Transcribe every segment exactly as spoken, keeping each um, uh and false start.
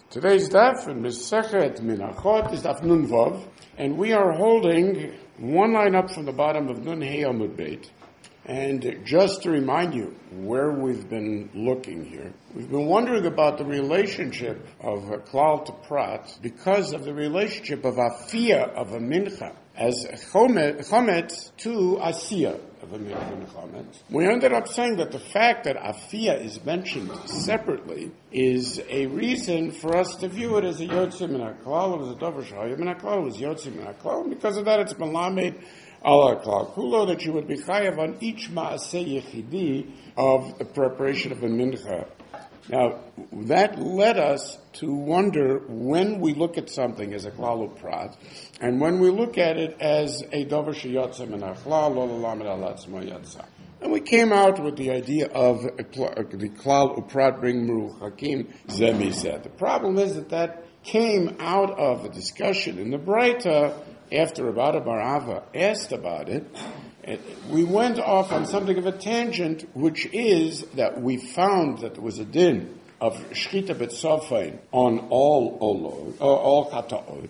Today's daf in Masechet Menachot is daf Nun Vav, and we are holding one line up from the bottom of Nun Hey Amud Beit. And just to remind you where we've been looking here, we've been wondering about the relationship of Klal to Prat because of the relationship of Afiyah of a Mincha as Chomet, chomet to Asiyah of a Mincha and Chomet. We ended up saying that the fact that Afiyah is mentioned separately is a reason for us to view it as a Yotzim Min HaKlal, as a Dover Shayim Min HaKlal, was Yotzim Min HaKlal. Because of that, it's Melamed Ala Klal Kulo, that you would be chayav on each Maaseh Yechidi of the preparation of a Mincha. Now, that led us to wonder when we look at something as a Klal Uprat, and when we look at it as a Dover Sheyotza Min HaKlal, Lo L'Lamed Ala Atzmo Yatza. And we came out with the idea of the Klal Uprat bring Meruch Hakim Zemizeh. The problem is that that came out of a discussion in the Breita after Rabbi Barava asked about it. We went off on something of a tangent, which is that we found that there was a din of shchita betzofein on all olot, all chataot,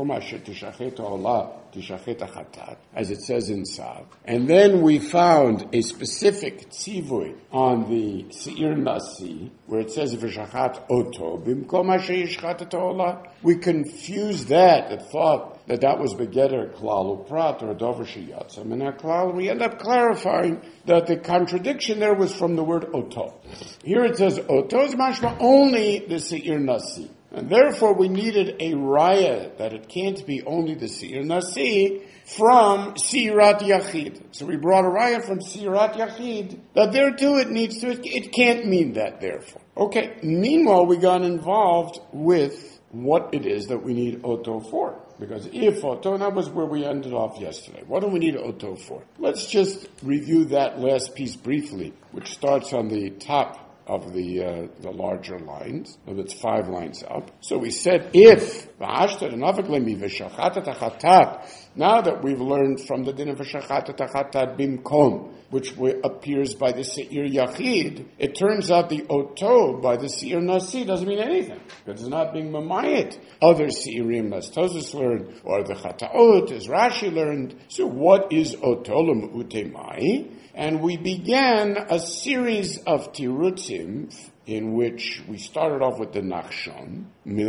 as it says in Sav. And then we found a specific tzivui on the Seir Nasi, where it says v'shachat oto b'mkom asher yishchat olah. We confused that and thought that that was begeder klal uprat or dover sheyatza min haklal. We end up clarifying that the contradiction there was from the word oto. Here it says oto is mashma only the Seir Nasi. And therefore we needed a raya that it can't be only the Seir Nasi from Sirat Yachid. So we brought a raya from Sirat Yachid that there too it needs to, it can't mean that therefore. Okay, meanwhile we got involved with what it is that we need Oto for. Because if Oto, that was where we ended off yesterday. What do we need Oto for? Let's just review that last piece briefly, which starts on the top of the uh, the larger lines, of its five lines up. So we said, if now that we've learned from the din of v'shachat tachatat bimkom, which appears by the Seir Yachid, it turns out the Oto by the Seir Nasi doesn't mean anything, because it's not being mamayit other Seirim as Tosas learned, or the Chataot as Rashi learned. So what is Oto l'mu'utemai? And we began a series of tirutzim in which we started off with the Nachshon.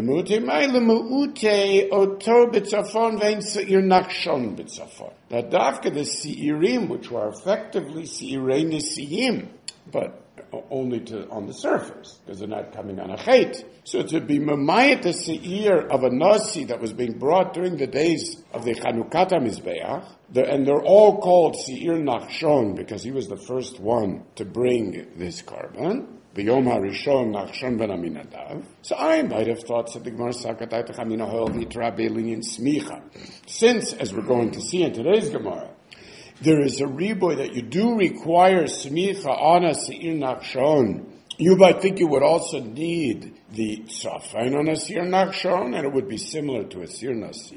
That dafka the Seirim, which were effectively Seirei Nisiyim, but only to on the surface, because they're not coming on a chait. So to be mamayit the seir of a nasi that was being brought during the days of the Chanukat HaMizbeach, the, and they're all called Seir Nachshon because he was the first one to bring this carbon. The Yom HaRishon Nachshon ben Aminadav. So I might have thought that the Gemara Sakatay Techamina Hol Vitra Beilin Smicha. Since, as we're going to see in today's Gemara, there is a riboy that you do require smicha on a Seir Nachshon, you might think you would also need the tzafein on a Seir Nachshon, and it would be similar to a Seir Nasi.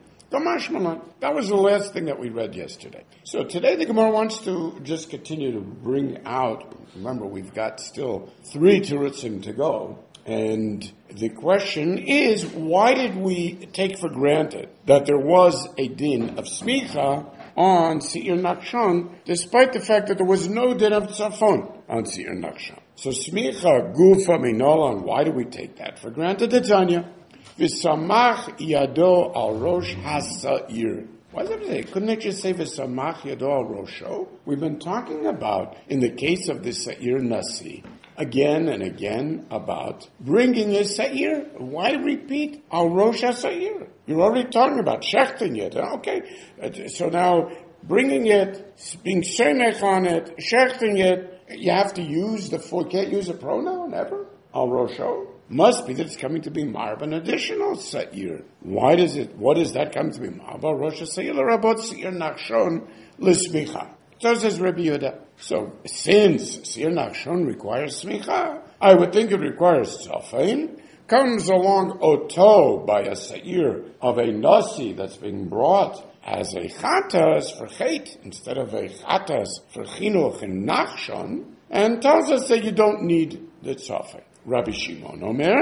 That was the last thing that we read yesterday. So today the Gemara wants to just continue to bring out, remember we've got still three terutzim to go, and the question is, why did we take for granted that there was a din of smicha on Seir Nachshon, despite the fact that there was no din of tzafon on Seir Nachshon? So smicha gufa minolan, why do we take that for granted? The Tanya, v'samach yado al rosh hasair. Why does it say? Couldn't it just say v'samach yado al rosho? We've been talking about, in the case of the Seir Nasi, again and again about bringing a Seir. Why repeat al rosh hasair? You're already talking about shechting it. Okay, so now bringing it, being shemech on it, shechting it, you have to use the full, can't use a pronoun ever? Al rosho? Must be that it's coming to be marb, an additional Seir. Why does it, what does that come to be marb? Al rosh hasair l'rabot Seir Nachshon l'smicha. So says Rabbi Yehuda. So since Seir Nachshon requires smicha, I would think it requires tzafein. Comes along Oto by a Seir of a Nasi that's being brought as a Chatas for Chet instead of a Chatas for Chinuch and Nachshon, and tells us that you don't need the tzafein. Rabbi Shimon Omer,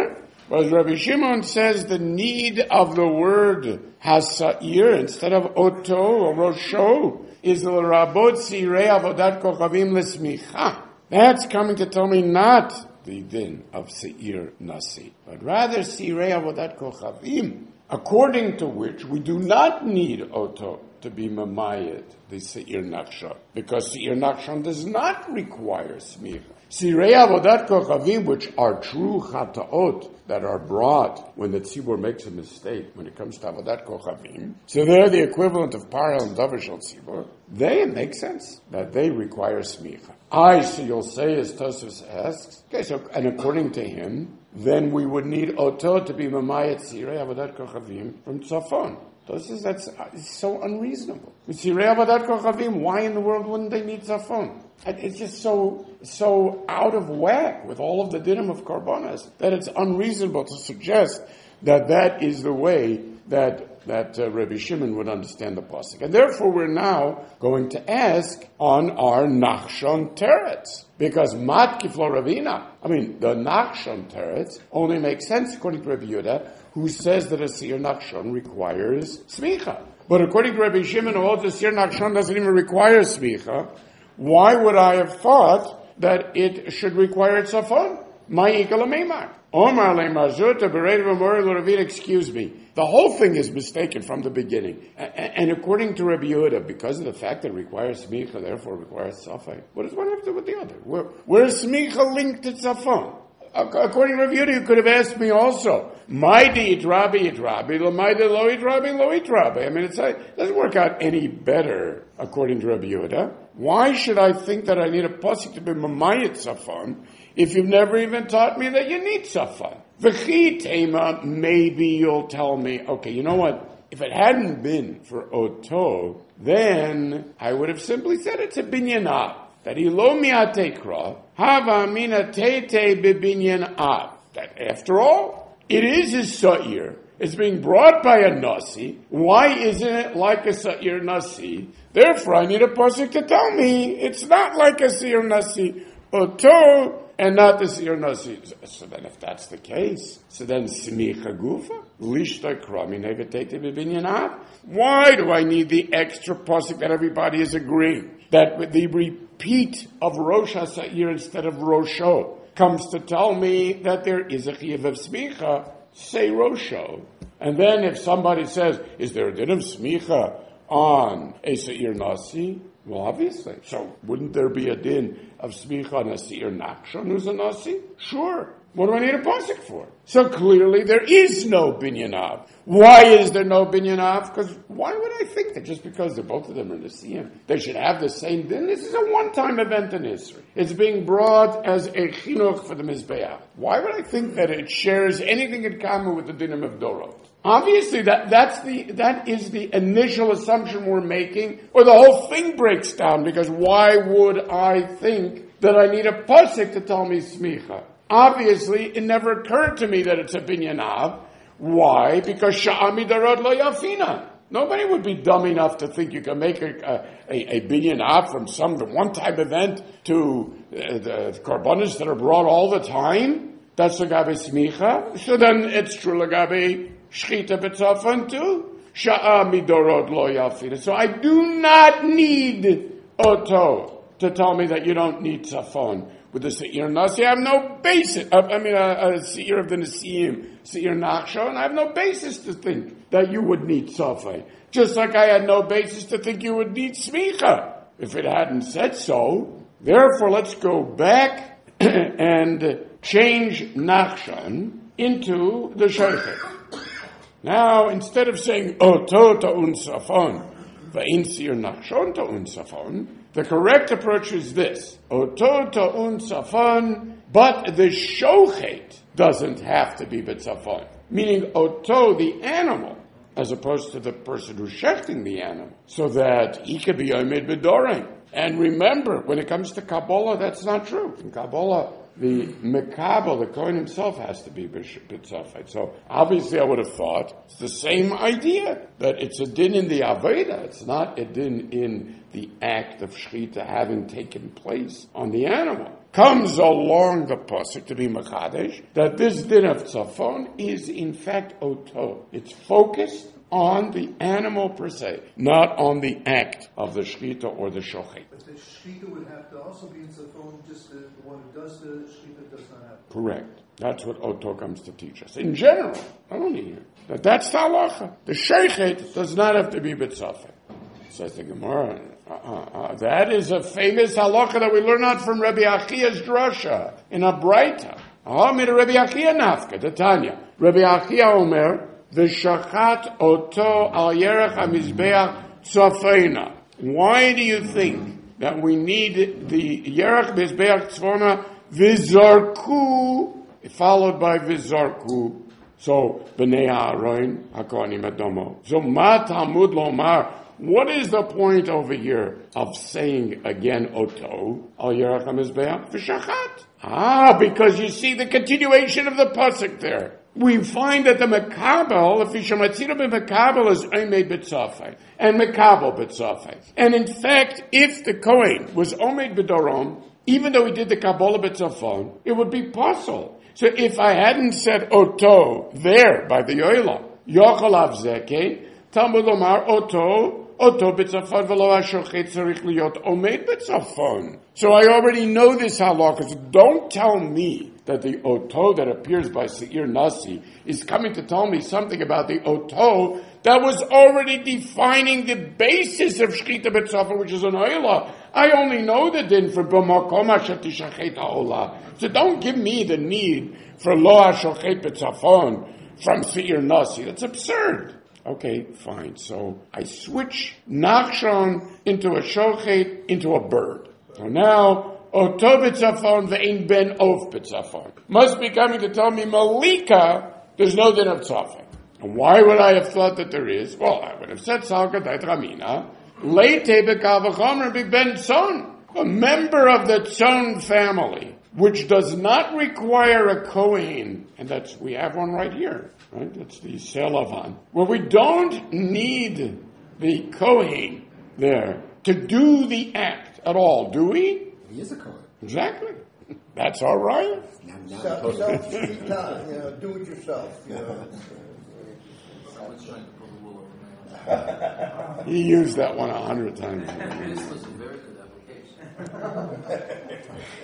But Rabbi Shimon says the need of the word hasa'ir instead of oto or rosho is l'rabot sirei avodat kochavim l'smicha. That's coming to tell me not the din of seir nasi, but rather sirei avodat kochavim, according to which we do not need oto to be mamayed the seir nachshon, because seir nachshon does not require smicha. Sirei avodat kochavim, which are true chataot that are brought when the tzibur makes a mistake when it comes to avodat kochavim, so they're the equivalent of parel and davar shel tzibur. They make sense that they require smicha. I, so you'll say, as Tosfos asks, okay, so and according to him, then we would need oto to be mamayet sirei avodat kochavim from tzafon. Tosfos, that's it's so unreasonable. With sirei avodat kochavim, why in the world wouldn't they need tzafon? It's just so so out of whack with all of the dinim of karbonas that it's unreasonable to suggest that that is the way that that uh, Rabbi Shimon would understand the pasuk. And therefore we're now going to ask on our Nachshon teretz. Because mat kiflo ravina, I mean, the Nachshon teretz only makes sense according to Rabbi Yehuda, who says that a seir Nachshon requires smicha. But according to Rabbi Shimon, who holds the seir Nachshon doesn't even require smicha, why would I have thought that it should require tzafon? Excuse me. The whole thing is mistaken from the beginning. And according to Rabbi Yehuda, because of the fact that it requires smicha, therefore it requires tzafon, what does one have to do with the other? Where, where is smicha linked to tzafon? According to Rabbi Yehuda, you could have asked me also, Maidi it rabbi it rabbi, Maidi lo it rabbi, lo it rabbi. I mean, it's, it doesn't work out any better according to Rabbi Yehuda. Why should I think that I need a pasuk to be mamayit tzafon if you've never even taught me that you need tzafon? V'chi tema, maybe you'll tell me, okay, you know what? If it hadn't been for oto, then I would have simply said it's a binyan av. That ilo mi'atekra, hava mina tete bibinyan av. That after all, it is a sa'ir. It's being brought by a nasi. Why isn't it like a sa'ir nasi? Therefore, I need a pasuk to tell me it's not like a sa'ir nasi. Oto, and not the sa'ir nasi. So then if that's the case, so then smicha gufa, lishtoi krami nevetete bibinyan av. Why do I need the extra pasuk that everybody is agreeing? That with the repeat of Rosh HaSa'ir instead of Rosho comes to tell me that there is a chiyuv of smicha, say Rosho. And then if somebody says, is there a din of smicha on a Sa'ir Nasi? Well, obviously. So wouldn't there be a din of smicha on a Sa'ir Nachshon who's a Nasi? Sure. What do I need a pasuk for? So clearly there is no binyan av. Why is there no binyan av? Because why would I think that just because they're both of them are Nesiim, they should have the same din? This is a one-time event in history. It's being brought as a chinuch for the Mizbeach. Why would I think that it shares anything in common with the dinim of Dorot? Obviously, that, that's the, that is the initial assumption we're making, or the whole thing breaks down, because why would I think that I need a pasuk to tell me smicha? Obviously, it never occurred to me that it's a binyan av. Why? Because sha'ami darod lo yafina. Nobody would be dumb enough to think you can make a, a, a binyan av from some one-time event to uh, the karbonos that are brought all the time. That's lagabe smicha. So then it's true lagabe shchita b'tzafon too. Sha'ami darod lo yafina. So I do not need oto to tell me that you don't need tzafon. With the Seir Nasi, I have no basis. I mean, a, a Seir of the Nesiim, Seir Nachshon, I have no basis to think that you would need Tzafon. Just like I had no basis to think you would need Smicha, if it hadn't said so. Therefore, let's go back and change Nachshon into the Shochet. Now, instead of saying, Oto ta'un Safon, va'in Seir Nachshon ta'un Safon, the correct approach is this. Oto ta'un safon, but the shochet doesn't have to be b'tzafon. Meaning oto, the animal, as opposed to the person who's shechting the animal. So that he could be omed b'doring. And remember, when it comes to Kabbalah, that's not true. In Kabbalah, the Mekabel, the Kohen himself, has to be b'tzafon. So obviously I would have thought it's the same idea, that it's a din in the Aveda, it's not a din in the act of Shechita having taken place on the animal. comes along the pasuk to be mekadesh that this din of tzafon is in fact oto. It's focused on the animal per se, not on the act of the shchita or the shochet. But the shchita would have to also be in tzafon, just the, the one who does the shchita does not have to. Correct. That's what Oto comes to teach us. In general, not only here. That that's the halacha. The sheichet does not have to be b'tzafeh. Says the Gemara. Uh, uh, uh, that is a famous halacha that we learn out from Rabbi Achia's drasha in a Braita. Ah, mit Rabbi Achia nafka, the Tanya. Rabbi Achia omer, v'shachat oto al yerech hamizbeach tzafeina. Why do you think that we need the yerech mizbeach tzafona v'zarku, followed by v'zarku? So, b'nei ha'aroin hakohanim adomo. So, ma Talmud lomar. What is the point over here of saying again oto al yerech hamizbeach v'shachat? Ah, because you see the continuation of the pasuk there. We find that the mekabel, if Ishamatzira ben mekabel, is omed b'tzafei and mekabel b'tzafei. And in fact, if the Kohen was omed b'dorom, even though he did the kabbalah b'tzafon, it would be possible. So if I hadn't said oto there by the yoila, yochel avzeke, Talmud lomar oto. Oto b'tzafon v'lo hashochet tzarich liyot omed b'tzafon. So I already know this halakha. So don't tell me that the oto that appears by Seir Nasi is coming to tell me something about the oto that was already defining the basis of shchita b'tzafon, which is an oila. I only know the din for b'makom hashatishachet ha'olah. So don't give me the need for lo hashochet b'tzafon from Seir Nasi. That's absurd. Okay, fine. So I switch Nachshon into a shochet into a bird. So now, oto b'tzafon ve'in ben of b'tzafon. Must be coming to tell me Malika, there's no din of tzafon. And why would I have thought that there is? Well, I would have said Salka Dait Ramina, Leite b'kavachomer b'ben Tzon, a member of the Tzon family, which does not require a Kohen, and that's, we have one right here. Right? That's the Selavan. Where we don't need the Kohen there to do the act at all, do we? He is a Kohen. Exactly. That's all right. Self, self, you know, do it yourself. You know. He used that one a hundred times. This was a very good application.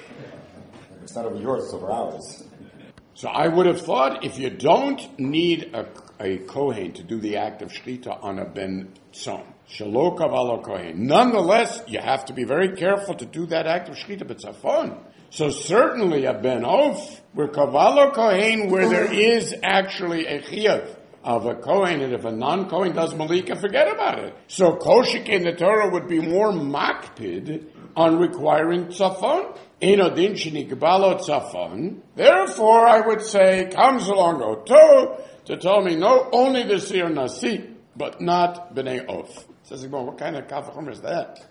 It's not over yours, it's over ours. So I would have thought if you don't need a, a Kohen to do the act of Shchita on a Ben Tzon, Shelo Kavala Kohen, nonetheless, you have to be very careful to do that act of Shchita B'tzafon. So certainly a Ben Of, where Kavala Kohen, where there is actually a Chiyuv of a Kohen, and if a non-Kohen does Malika, forget about it. So Koshik in the Torah would be more makpid on requiring Tzafon. Enodin shenikbalo tzafon. Therefore, I would say, comes along Oto to tell me, no, only the Seir Nasi, but not B'nai Of. Says, well, what kind of kafachom is that?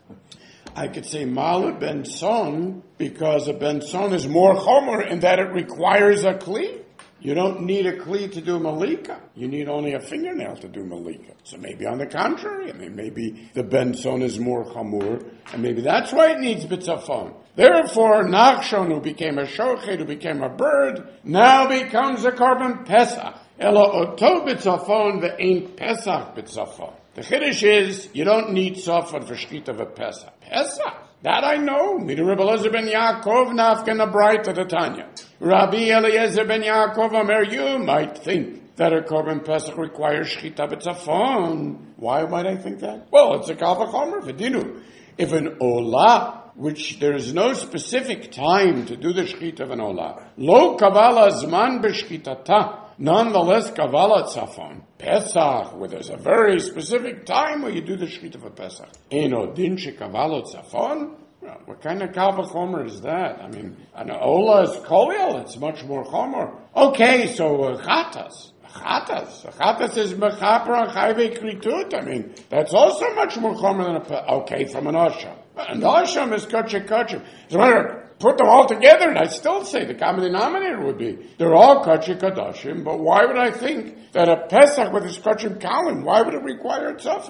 I could say Mala Ben Son, because a Ben Son is more chomer in that it requires a kli. You don't need a kli to do malika. You need only a fingernail to do malika. So maybe on the contrary, I mean, maybe the Ben Son is more chamur, and maybe that's why it needs b'tzafon. Therefore, Nachshon, who became a shochet, who became a bird, now becomes a korban pesach. Elo oto b'tzafon ve'ein pesach b'tzafon. The chiddush is, you don't need tzafon for shkita of a pesach. Pesach? That I know. Midi Rabbi Eliezer ben Yaakov nafken a bright to the Tanya. Rabbi Eliezer ben Yaakov Omer, you might think that a korban pesach requires shchita b'tzafon. Why might I think that? Well, it's a kal v'chomer v'dinu. If an olah, which there is no specific time to do the shchita of an olah, lo kavala zman b'shchitata, nonetheless kavala tzafon, pesach, where there's a very specific time where you do the shchita of a pesach. Eno din shekavalo tzafon? Well, what kind of kal v'chomer is that? I mean, an olah is kolel, it's much more chomer. Okay, so uh, chatas. Chatas. Chatas is mechaper and chayve kritut. I mean, that's also much more chomer than a pe- okay, from an asham. An asham is kachik kachik. As a matter put them all together, and I still say the common denominator would be, they're all kachik kadashim, but why would I think that a pesach with a kachim kalim, why would it require tzafon?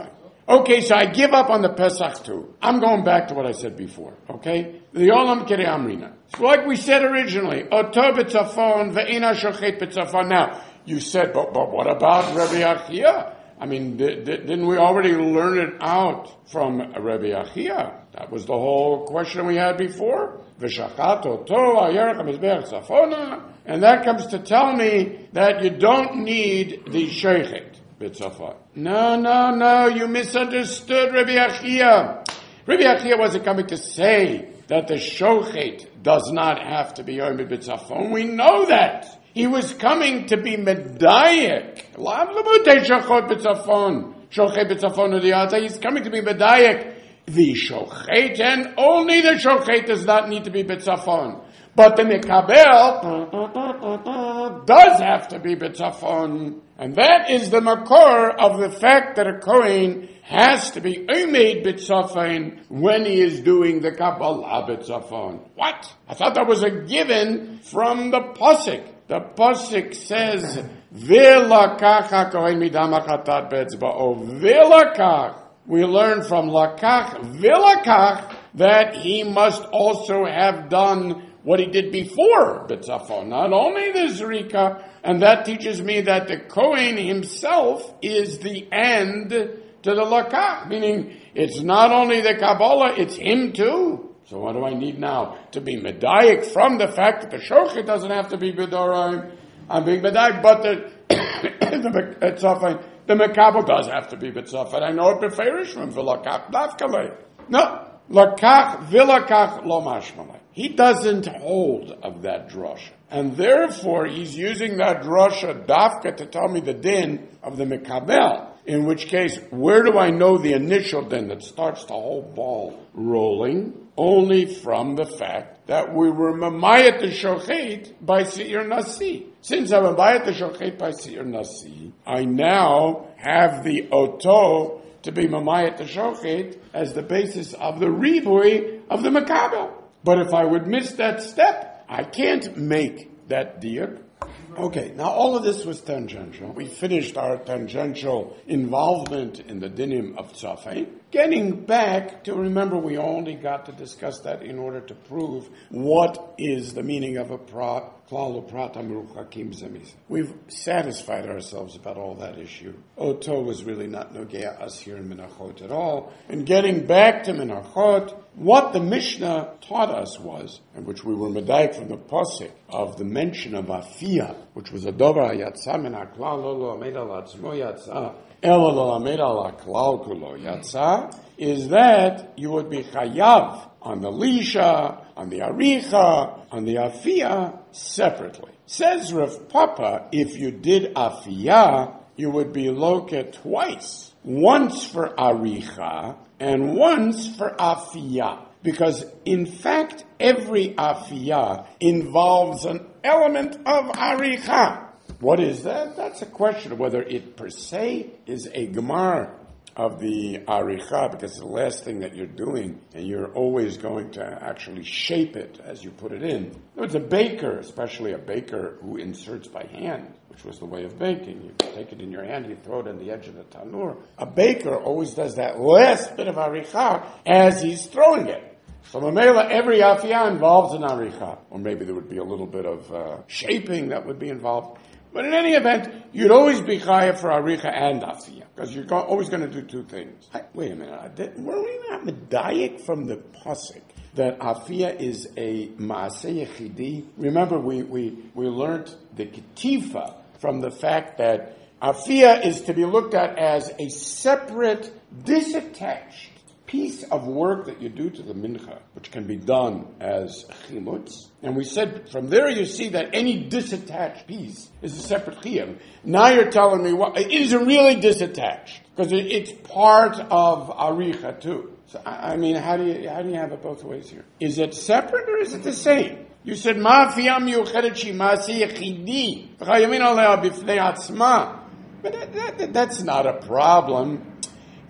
Okay, so I give up on the Pesach too. I'm going back to what I said before, okay? The Olam Kere Amrina. It's like we said originally, Oto b'tzafon ve'ena shochet b'tzafon. Now, you said, but, but what about Rabbi Achia? I mean, did, didn't we already learn it out from Rabbi Achia? That was the whole question we had before. V'shachat oto ayerach hamizbeach tzafona. And that comes to tell me that you don't need the shochet. No, no, no, you misunderstood Rabbi Achia. Rabbi Achia wasn't coming to say that the shochet does not have to be Omer B'tzafon. We know that. He was coming to be medayek. He's coming to be medayek. The shochet, and only the shochet does not need to be B'tzafon. But the Mikabel does have to be B'tzafon. And that is the makor of the fact that a Kohen has to be Omed B'tzafon when he is doing the Kabbalah B'tzafon. What? I thought that was a given from the Pasuk. The Pasuk says, V'lakach ha-Kohen midam hachatat be'etzba'o. V'lakach. We learn from Lakach, V'lakach, that he must also have done what he did before B'tzafon, not only the Zrika, and that teaches me that the Kohen himself is the end to the Lakach, meaning it's not only the Kabbalah, it's him too. So what do I need now? To be Medayik from the fact that the Shochet doesn't have to be B'doraim. I'm being Medayik, but the, the B'tzafon, the Mekabel does have to be B'tzafon. I know it beferish from V'lakach Dafkalei. No, Lakach, V'lakach, Lo Mashmalei. He doesn't hold of that drasha. And therefore, he's using that drasha dafka to tell me the din of the Mekabel. In which case, where do I know the initial din that starts the whole ball rolling? Only from the fact that we were mamayat the shochet by Seir Nasi. Since I'm mamayat the shochet by Seir Nasi, I now have the oto to be mamayat the shochet as the basis of the ribui of the Mekabel. But if I would miss that step, I can't make that diuk. Okay, now all of this was tangential. We finished our tangential involvement in the dinim of Tzafei. Getting back to, remember, we only got to discuss that in order to prove what is the meaning of a klal u'prat hameruchakim zemis. We've satisfied ourselves about all that issue. Oto was really not nogea us here in Menachot at all. And getting back to Menachot, what the Mishnah taught us was, and which we were medayik from the pasuk of the mention of Afiyah, which was a dover yatsa min haklal lo lo amed al atzmo yatsa elo lo amed al haklal kulo yatsa, is that you would be chayav on the lisha, on the aricha, on the Afiyah separately. Says Rav Papa, if you did Afiyah, you would be loket twice, once for aricha and once for Afiyah. Because, in fact, every Afiyah involves an element of Aricha. What is that? That's a question of whether it per se is a Gemar of the Aricha, because it's the last thing that you're doing, and you're always going to actually shape it as you put it in. It's a baker, especially a baker who inserts by hand, which was the way of baking. You take it in your hand, you throw it on the edge of the tanur. A baker always does that last bit of Aricha as he's throwing it. So Mamela, every Afiyah involves an Aricha. Or maybe there would be a little bit of uh, shaping that would be involved. But in any event, you'd always be chayav for Aricha and Afiyah, because you're go- always going to do two things. I, wait a minute, I did, were we not medayik from the pasuk that Afiyah is a maaseh yechidi? Remember, we, we, we learned the ketifa from the fact that Afiyah is to be looked at as a separate, disattached piece of work that you do to the mincha, which can be done as chimutz. And we said, from there you see that any disattached piece is a separate chiyuv. Now you're telling me, what, it isn't really disattached, because it, it's part of aricha too. So, I, I mean, how do you how do you have it both ways here? Is it separate or is it the same? You said, ma'afiyah miyuchedet shi ma'aseh yechidi, v'chayamin aleh b'fnei atzma. But that, that, that's not a problem.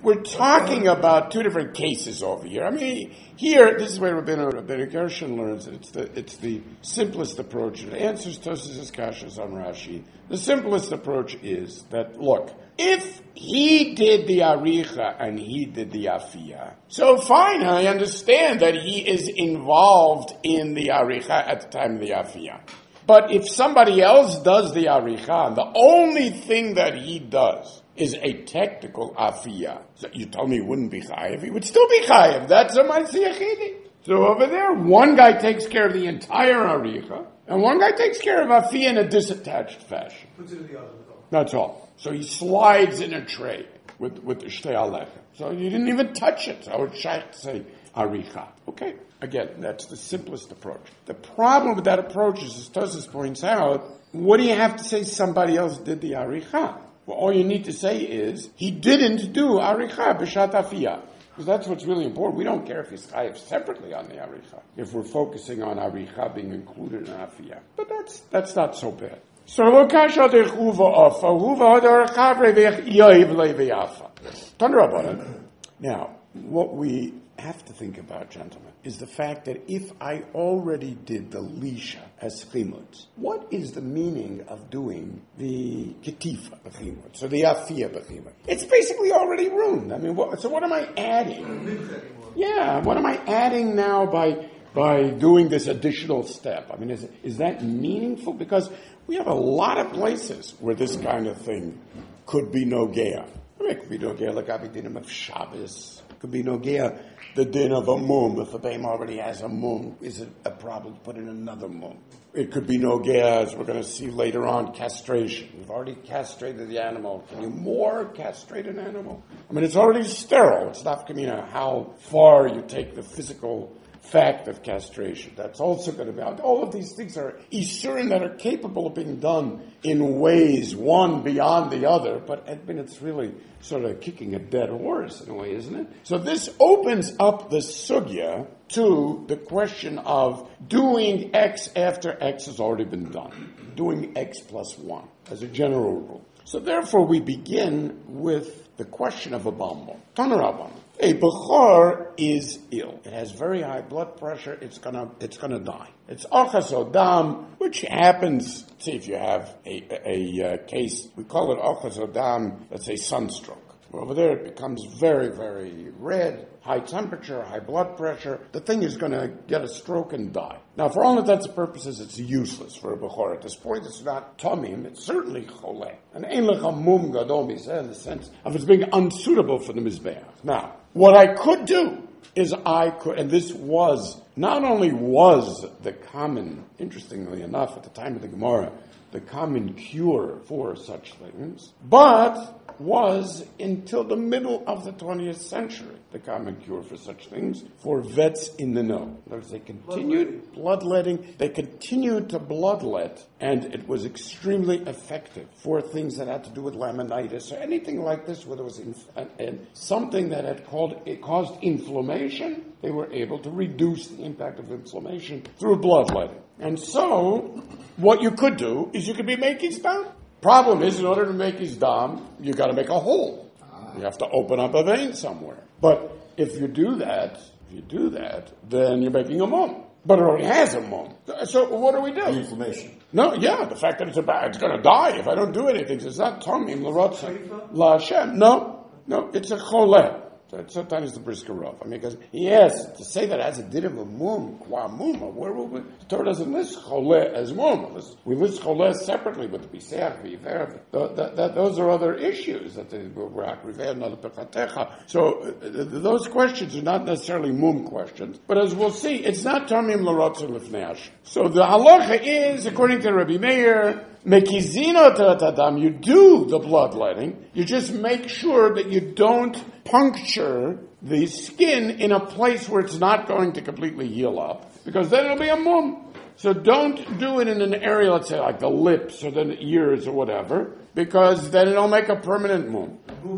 we're talking about two different cases over here. I mean, here, this is where Rabbeinu, Rabbeinu Gershon learns that it's the, it's the simplest approach. It answers Tosafos' kashas on Rashi. The simplest approach is that, look, if he did the aricha and he did the afiyah, so fine, I understand that he is involved in the aricha at the time of the afiyah. But if somebody else does the aricha, and the only thing that he does is a technical afiyah, so you told me he wouldn't be chayiv, he would still be chayiv. That's a ma'aseh yachidi. So over there, one guy takes care of the entire aricha, and one guy takes care of afiyah in a disattached fashion. Puts it in the oven. That's all. So he slides in a tray with, with the shtei alecha. So you didn't even touch it. So it's shy to say aricha. Okay. Again, that's the simplest approach. The problem with that approach is, as Tosafos points out, what do you have to say somebody else did the aricha? Well, all you need to say is, he didn't do aricha b'shat afiyah. Because that's what's really important. We don't care if he's chayiv separately on the aricha, if we're focusing on aricha being included in afiyah. But that's that's not so bad. So lokasha dechuva afa huva hadar chavre v'ech yoiv leviafa. Tanrabanan. Now, what we have to think about, gentlemen, is the fact that if I already did the lisha as chimutz, what is the meaning of doing the ketifa b'chimutz, so the afiyah b'chimutz? It's basically already ruined. I mean, what, so what am I adding? Yeah, what am I adding now by by doing this additional step? I mean, is is that meaningful? Because we have a lot of places where this kind of thing could be nogea. I mean, it could be nogea like avidinim of Shabbos. It could be nogea the din of a mum. If a behem already has a mum, is it a problem to put in another mum? It could be nogea, as we're going to see later on, castration. You've already castrated the animal. Can you more castrate an animal? I mean, it's already sterile. It's not, you know, how far you take the physical fact of castration. That's also going to be, all of these things are isurim that are capable of being done in ways, one beyond the other, but I mean, it's really sort of kicking a dead horse in a way, isn't it? So this opens up the sugya to the question of doing X after X has already been done. Doing X plus one as a general rule. So therefore we begin with the question of a bambam. Tanarabam. A bechor is ill. It has very high blood pressure. It's gonna, it's gonna die. It's achas odam, which happens, see if you have a, a, a case, we call it achas odam, let's say sunstroke. Over there it becomes very, very red, high temperature, high blood pressure. The thing is going to get a stroke and die. Now, for all intents and purposes, it's useless for a bechor. At this point, it's not tamim, it's certainly choleh. And ein lecha mum gadol miseh, in the sense of it's being unsuitable for the mizbeach. Now, what I could do is I could, and this was, not only was the common, interestingly enough, at the time of the Gemara, the common cure for such things, but was until the middle of the twentieth century the common cure for such things for vets in the know. In other words, they continued bloodletting, they continued to bloodlet, and it was extremely effective for things that had to do with laminitis or anything like this, where there was inf- and something that had called, it caused inflammation. They were able to reduce the impact of inflammation through bloodletting. And so, what you could do is you could be making dam. Problem is, in order to make his dam, you got to make a hole. You have to open up a vein somewhere. But if you do that, if you do that, then you're making a mum. But it already has a mum. So what do we do? The inflammation. No, yeah, the fact that it's about, it's going to die if I don't do anything. It's not tamim l'rotza la Hashem. No, no, it's a choleh. Sometimes the brisker rough. I mean, because yes, to say that as a din of a mum, qua mum, where will we? The Torah doesn't list choleh as mum. We list choleh separately with the biseach, v'yiver. Those are other issues that they rak river, another pechatecha. So uh, those questions are not necessarily mum questions, but as we'll see, it's not tamim l'rotzer lifnei Hashem. So the halacha is, according to Rabbi Meir, mekizino teratadam, you do the bloodletting, you just make sure that you don't puncture the skin in a place where it's not going to completely heal up, because then it'll be a mum. So don't do it in an area, let's say like the lips or the ears or whatever, because then it'll make a permanent mum.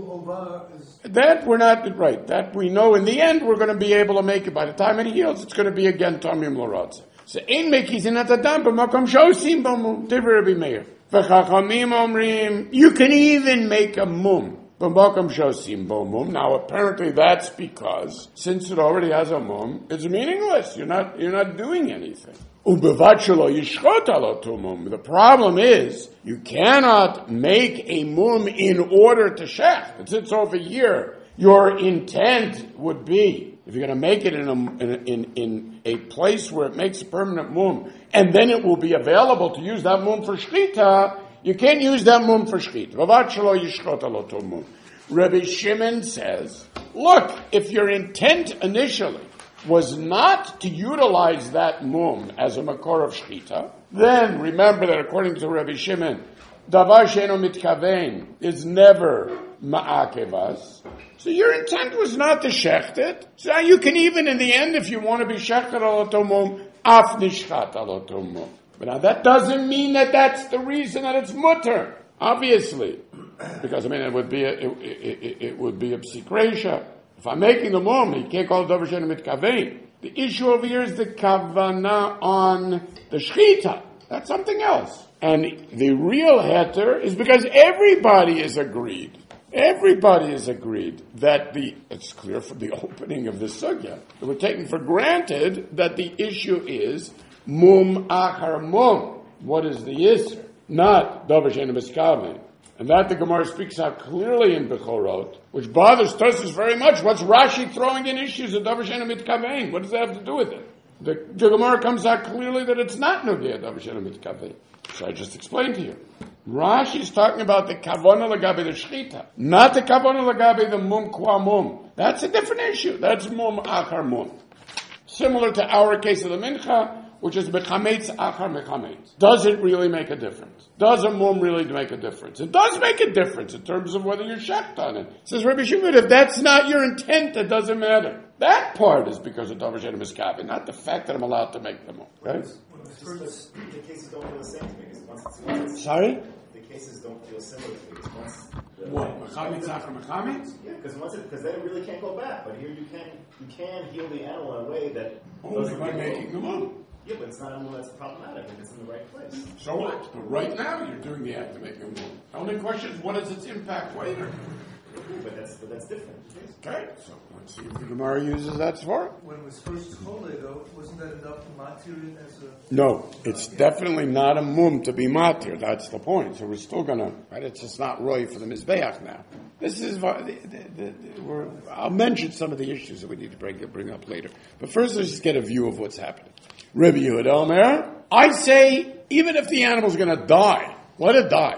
That we're not, right, that we know in the end we're going to be able to make it. By the time it heals, it's going to be again tamim l'rotza. So ein mekizin atadam b'makom shosim b'mum. Divrei Rabbi Meir. V'chachamim omrim, you can even make a mum B'makom shosim bo mum. Now apparently that's because since it already has a mum, it's meaningless. You're not you're not doing anything. Ubevat shelo yishchot alo tu mum. The problem is you cannot make a mum in order to shech. It sits over here. Your intent would be, if you're going to make it in a, in, in, in a place where it makes a permanent mum, and then it will be available to use that mum for shchita, you can't use that mum for shchita. Rabbi Shimon says, look, if your intent initially was not to utilize that mum as a makor of shchita, then remember that according to Rabbi Shimon, davar she'eno mitkaven is never ma'akevas. So your intent was not to shecht it. So you can even in the end, if you want to be shechted al otomum, af nishchat al otomum. But now that doesn't mean that that's the reason that it's mutter. Obviously. Because I mean it would be a, it, it, it, it would be a psikresha. If I'm making the mum, you can't call it davar she'eno mitkaven. The issue over here is the kavana on the shchita. That's something else. And the real heter is because everybody is agreed. Everybody is agreed that the, it's clear from the opening of the sugya, that we're taking for granted that the issue is mum achar mum. What is the yisr? Not davar she'eno miskaven. And that the Gemara speaks out clearly in Bechorot, which bothers Tosfos very much. What's Rashi throwing in issues of davar she'eno mitkaven? What does that have to do with it? The, the Gemara comes out clearly that it's not nogeh davar she'eno mitkaven. So I just explained to you. Rashi is talking about the kavana lagabe the shchita, not the kavana lagabe the mum kwa mum. That's a different issue. That's mum achar mum. Similar to our case of the mincha, which is mechametz achar mechametz. Does it really make a difference? Does a mum really make a difference? It does make a difference in terms of whether you're shecht on it. Says Rabbi Shimon, if that's not your intent, it doesn't matter. That part is because of davar she'eno miskaven, not the fact that I'm allowed to make them. Right? First, the cases don't feel the same to me. Because once it's, once it's, Sorry? The cases don't feel similar to me. Because once the, What? Mechametz achar mechametz? Yeah, because once it, because then it really can't go back. But here you can you can heal the animal in a way that Only by making the mum. Yeah, but it's not animal that's problematic if it's in the right place. So what? But right now you're doing the act to make a mum. The only question is what is its impact later? But that's but that's different. Okay, so let's see if the Gemara uses that for it. When it was first chole, though, wasn't that enough to matir as a... No, it's definitely not a mum to be matir. That's the point. So we're still going to, right? It's just not roy for the Mizbeach now. This is, the, the, the, we're, I'll mention some of the issues that we need to bring, bring up later. But first let's just get a view of what's happening. Rabbi Yehuda Omer, I say, even if the animal's going to die, let it die.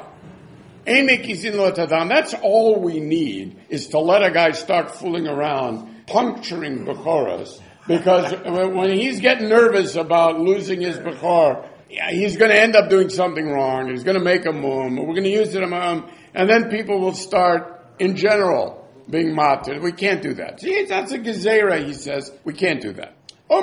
That's all we need, is to let a guy start fooling around, puncturing Bechoros, because when he's getting nervous about losing his Bechor, yeah, he's going to end up doing something wrong, he's going to make a mum, we're going to use it a mum, and then people will start, in general, being matir. We can't do that. See, that's a gezerah, he says, we can't do that.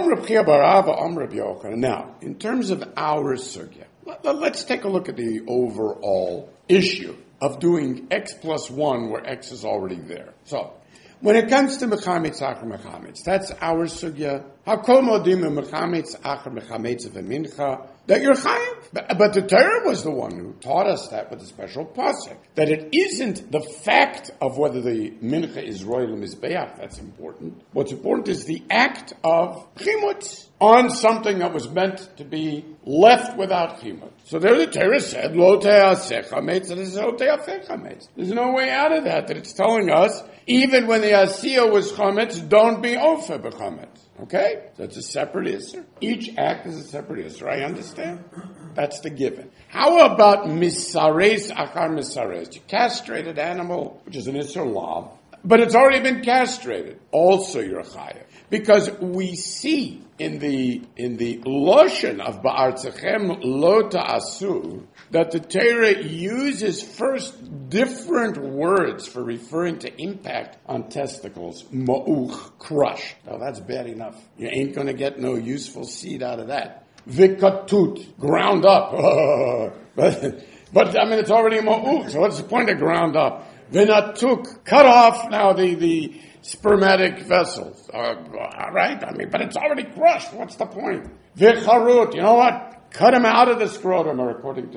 Now, in terms of our sugya, let's take a look at the overall issue of doing X plus one where X is already there. So, when it comes to mechametz achar mechametz, that's our sugya. Hakol modim mechametz achar mechametz v'mincha, that you're chayav. But, but the Torah was the one who taught us that with a special pasuk, that it isn't the fact of whether the mincha is royal mizbeach that's important. What's important is the act of chimutz on something that was meant to be left without chimutz. So there the Torah said, lo te'aseh chametz, and it says, lo te'afeh chametz. There's no way out of that, that it's telling us, even when the asiyah was chametz, don't be ofeh b'chametz. Okay? That's a separate isser. Each act is a separate isser. I understand. That's the given. How about misares achar misares? You castrated animal, which is an isser law, but it's already been castrated. Also you're chayav. Because we see in the in the loshen of ba'artzachem lo ta'asu that the Torah uses first different words for referring to impact on testicles. Ma'uch, crushed. Now that's bad enough. You ain't going to get no useful seed out of that. Vikatut, ground up. but, but I mean it's already ma'uch, so what's the point of ground up? Vinatuk, cut off now the the spermatic vessels. Uh, right? I mean, but it's already crushed. What's the point? Vicharut, you know what? Cut him out of the scrotum, or according to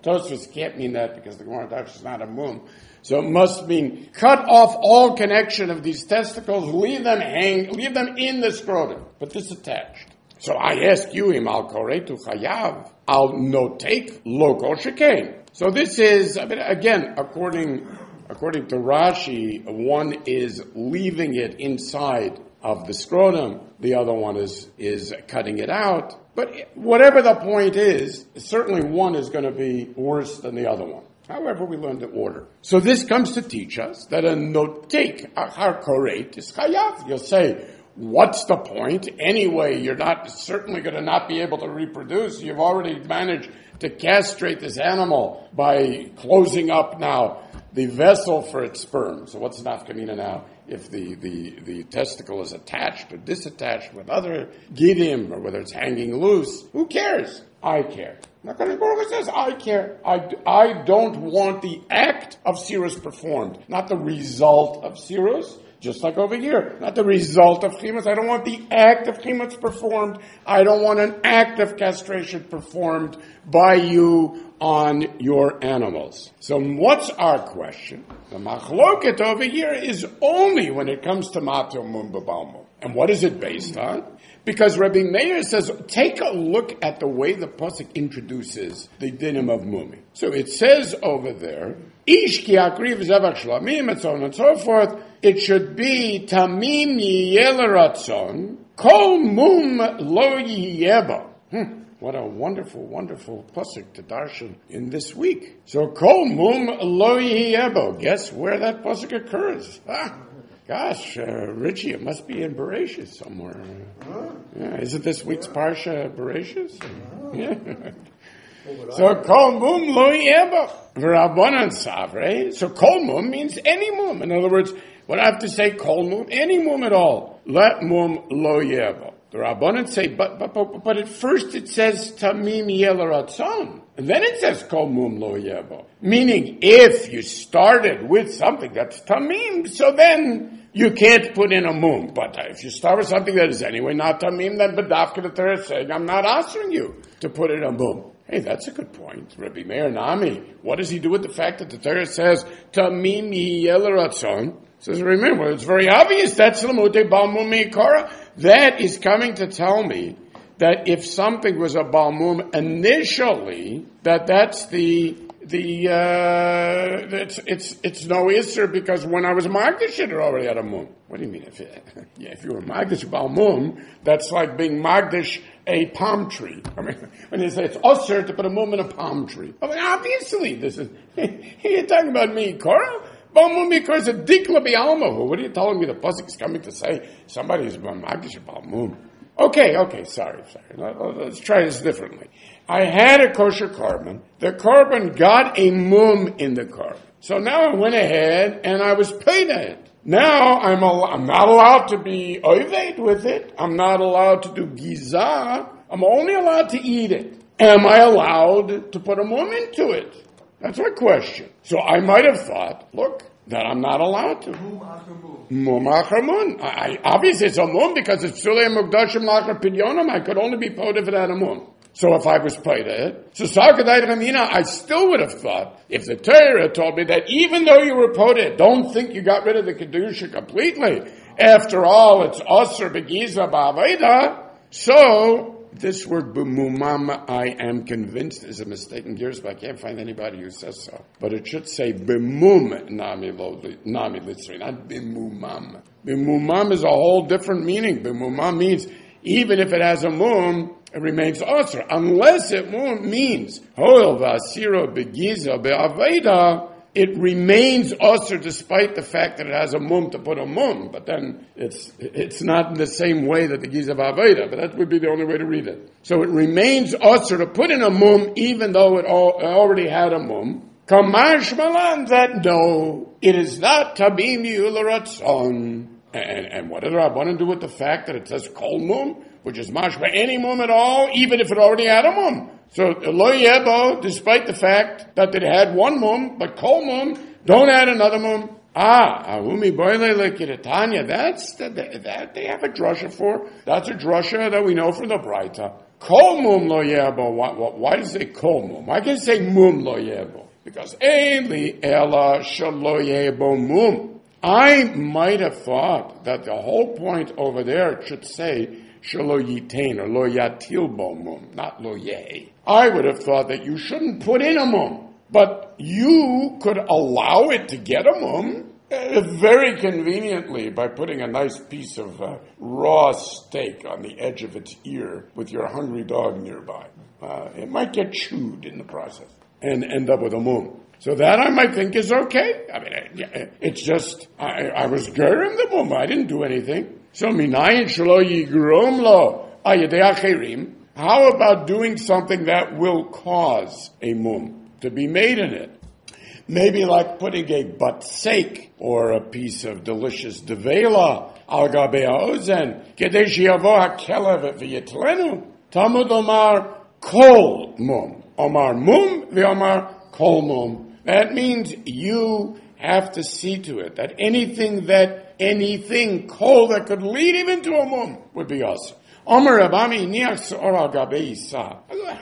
Tosfos can't mean that because the Gemara Darshan is not a mum. So it must mean cut off all connection of these testicles, leave them hang, leave them in the scrotum, but this attached. So I ask you, im al koretu chayav, al no take local shekain. So this is, I mean, again, according according to Rashi, one is leaving it inside of the scrotum, the other one is is cutting it out. But whatever the point is, certainly one is going to be worse than the other one. However, we learned the order. So this comes to teach us that a notek achar koret is chayav. You'll say, what's the point? Anyway, you're not certainly going to not be able to reproduce. You've already managed to castrate this animal by closing up now the vessel for its sperm. So what's nafkamina now? If the, the, the testicle is attached or disattached with other gidim, or whether it's hanging loose, who cares? I care. Nakadosh Baruch Hu says, I care. I, I don't want the act of Sirus performed, not the result of Sirus. Just like over here, not the result of chimas. I don't want the act of chimas performed. I don't want an act of castration performed by you on your animals. So what's our question? The machloket over here is only when it comes to mato mum b'balmum. And what is it based on? Because Rabbi Meir says, take a look at the way the pasuk introduces the dinim of mumi. So it says over there, ish ki akriv zevach shlamim, and so on and so forth. It should be tamim yiyeh l'ratzon, kol mum lo yiyeh. Hmm. What a wonderful, wonderful pasuk to darshan in this week. So kol mum lo yiyeh. Guess where that pasuk occurs? Ah. Gosh, uh, Richie, it must be in Bereshis somewhere. Yeah, isn't this week's Parsha Bereshis? Yeah. So kol mum lo yeba v'rabbanan savre. So kol mum means any mum. In other words, what I have to say, kol mum, any mum at all. Let mum lo yeba. The Rabbanan say, but, but but but at first it says tamim yelaratzon, and then it says kol mum lo yebo. Meaning, if you started with something that's tamim, so then you can't put in a mum. But if you start with something that is anyway not tamim, then bedafka the Torah is saying, I'm not asking you to put in a mum. Hey, that's a good point. Rabbi Meir Nami, what does he do with the fact that the Torah says tamim yelaratzon? Says, remember, it's very obvious that's l'mutei balmum mikara. That is coming to tell me that if something was a balmum initially, that that's the the uh, it's it's it's no isser because when I was magdish it already had a mum. What do you mean if it, yeah if you were magdish balmum, that's like being magdish a palm tree. I mean, when you say it's usher to put a mum in a palm tree. I mean, obviously this is you're talking about me, Cora. Balmum because a dikla bi'alma. What are you telling me? The pasuk is coming to say somebody is magdish balmum. Okay, okay, sorry, sorry. Let's try this differently. I had a kosher carbon. The carbon got a mum in the carbon. So now I went ahead and I was paid it. Now I'm al- I'm not allowed to be oived with it. I'm not allowed to do gizah. I'm only allowed to eat it. Am I allowed to put a mum into it? That's my question. So I might have thought, look, that I'm not allowed to. Mum achar mum. I, obviously it's a mum because it's sulei mukdashim lachar pidyonim. I could only be paid if it had a mum. So if I was paid it, so sakadai ramina, I still would have thought, if the Torah told me that even though you were paid it, don't think you got rid of the kedusha completely. After all, it's osir begiza ba'aveda. So this word b'mumam, I am convinced, is a mistake in gears, but I can't find anybody who says so. But it should say b'mum nami nami litzri, not b'mumam. B'mumam is a whole different meaning. B'mumam means even if it has a mum, it remains osir, unless it means hoil v'asiro begiza be'aveda. It remains osir despite the fact that it has a mum to put a mum, but then it's it's not in the same way that the gizav aveda, but that would be the only way to read it. So it remains osir to put in a mum even though it al- already had a mum. Kamash malan, that no, it is not tabim yularatzon. And, and what did the Rabbanan do with the fact that it says kol mum, which is mashma any mum at all, even if it already had a mum? So, lo yebo, despite the fact that it had one mum, but kol mum, don't add another mum. Ah, ahumi boile lekiratanya, that's the, that they have a drasha for. That's a drasha that we know from the Braita. Kol mum lo yebo. Why, why does it say kol mum? Why can it say mum lo yebo? Because Eli ela shalo yebo mum. I might have thought that the whole point over there should say shalo yitain or lo yatil bo mum, not lo ye. I would have thought that you shouldn't put in a mum, but you could allow it to get a mum uh, very conveniently by putting a nice piece of uh, raw steak on the edge of its ear with your hungry dog nearby. Uh, it might get chewed in the process and end up with a mum. So that I might think is okay. I mean, it's just, I, I was gerim the mum. I didn't do anything. So minayin shelo yigrom lo ayedei acherim. How about doing something that will cause a mum to be made in it? Maybe like putting a batseik or a piece of delicious devela al gabe ha'ozen kedei sheyavo hakelev v'yitlenu. Talmud omar kol mum. Omar mum v'omar kol mum. That means you have to see to it that anything that, anything kol that could lead him into a mum would be awesome. Omer Rabami niach se'or al gabei isa.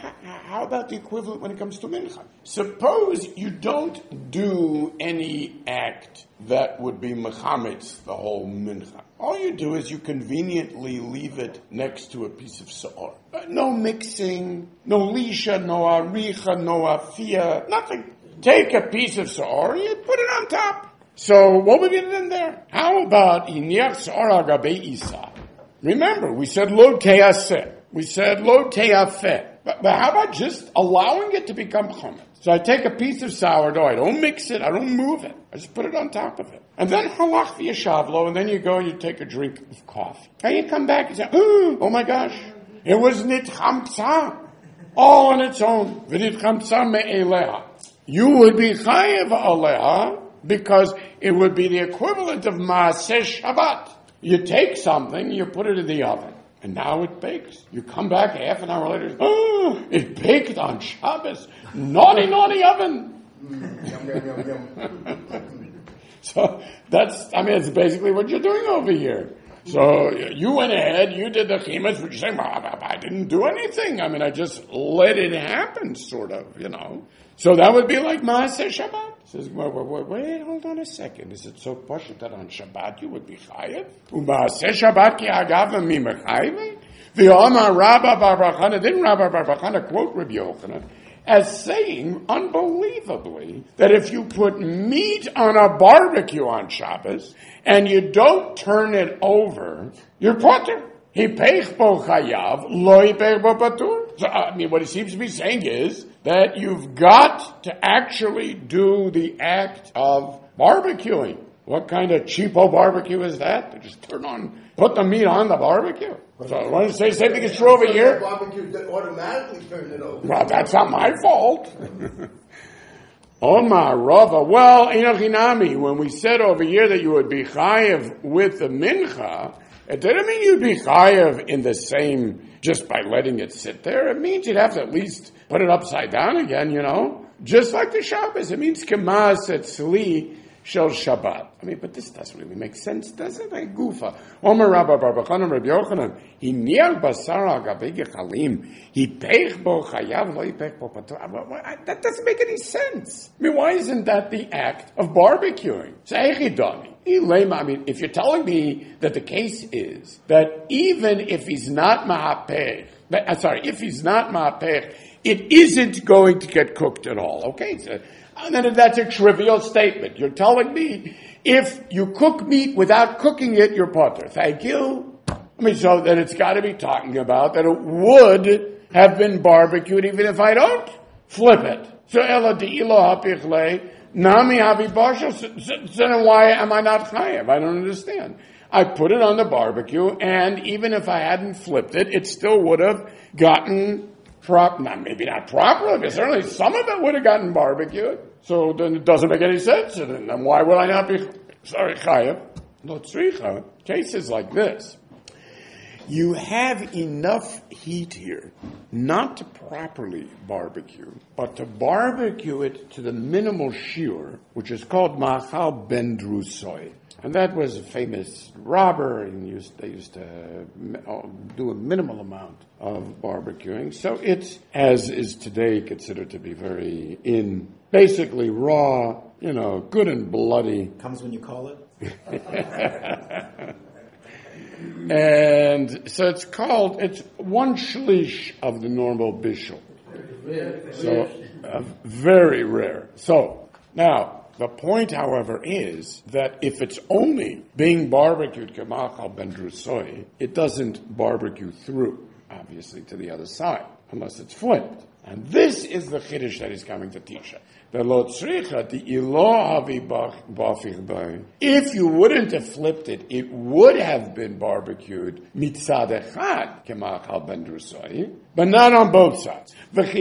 How about the equivalent when it comes to mincha? Suppose you don't do any act that would be mechametz the whole mincha. All you do is you conveniently leave it next to a piece of se'or. No mixing, no lisha, no aricha, no afia, nothing. Take a piece of se'or and you put it on top. So what would be in there? How about niach se'or al gabei isa? Remember, we said lo te'aseh. We said lo te'afeh. But, but how about just allowing it to become chametz? So I take a piece of sourdough, I don't mix it, I don't move it. I just put it on top of it. And then halach v'yashavlo, and then you go and you take a drink of coffee. And you come back and say, oh, oh my gosh, it was nitchamtza, all on its own. V'nitchamtza me'eleha. You would be chayev aleha, because it would be the equivalent of maaseh Shabbat. You take something, you put it in the oven, and now it bakes. You come back half an hour later, oh, it baked on Shabbos. Naughty, naughty oven. Yum, yum, yum, yum. So that's, I mean, it's basically what you're doing over here. So you went ahead, you did the chimas, but you're saying, well, I didn't do anything. I mean, I just let it happen, sort of, you know. So that would be like Maaseh Shabbat. Says, wait, wait, wait, hold on a second. Is it so pashut that on Shabbat you would be chayev? U'maaseh Shabbat ki agav mi mechayev? V'omar Rabba bar bar Chana, didn't Rabba bar bar Chana quote Rabbi Yochanan as saying, unbelievably, that if you put meat on a barbecue on Shabbos and you don't turn it over, you're potter. Hipeich bo chayav, lo hipeich bo patur. So, I mean, what he seems to be saying is that you've got to actually do the act of barbecuing. What kind of cheapo barbecue is that? To just turn on, put the meat on the barbecue. So I want to say the same thing is true over here. Barbecue that automatically turned it over. Well, that's not my fault. Omar Rava. Well, Inachinami, when we said over here that you would be chayev with the mincha, it didn't mean you'd be chayev in the same, just by letting it sit there. It means you'd have to at least put it upside down again, you know. Just like the Shabbos. It means kemas etzli shel Shabbat. I mean, but this doesn't really make sense, does it? Like gufa. Omer Rabba bar bar Chana Rabbi Yochanan. He niach basar al gabei gechalim. He peich bo chayav lo yipech bo patur. That doesn't make any sense. I mean, why isn't that the act of barbecuing? Seichidani. I mean, if you're telling me that the case is that even if he's not ma'apech, sorry, if he's not ma'apech, it isn't going to get cooked at all. Okay, so, and then that's a trivial statement. You're telling me if you cook meat without cooking it, you're potter. Thank you. I mean, so then it's got to be talking about that it would have been barbecued even if I don't flip it. So ela de'ilo hapichle. Nami habi bashal. So then why am I not chayev? I don't understand. I put it on the barbecue, and even if I hadn't flipped it, it still would have gotten prop. Not maybe not properly, but certainly some of it would have gotten barbecued. So then it doesn't make any sense. And then why would I not be sorry chayev? No tzricha. Cases like this. You have enough heat here not to properly barbecue, but to barbecue it to the minimal shiur, which is called machal ben drusoy. And that was a famous robber, and used, they used to do a minimal amount of barbecuing. So it's, as is today, considered to be very in, basically raw, you know, good and bloody. Comes when you call it. And so it's called, it's one shlish of the normal bishul. So, uh, very rare. So, now, the point, however, is that if it's only being barbecued k'machal ben drusoi, it doesn't barbecue through, obviously, to the other side, unless it's flipped. And this is the chiddush that he's coming to teach us. If you wouldn't have flipped it, it would have been barbecued mitzad echad k'machal ben drusoi, but not on both sides.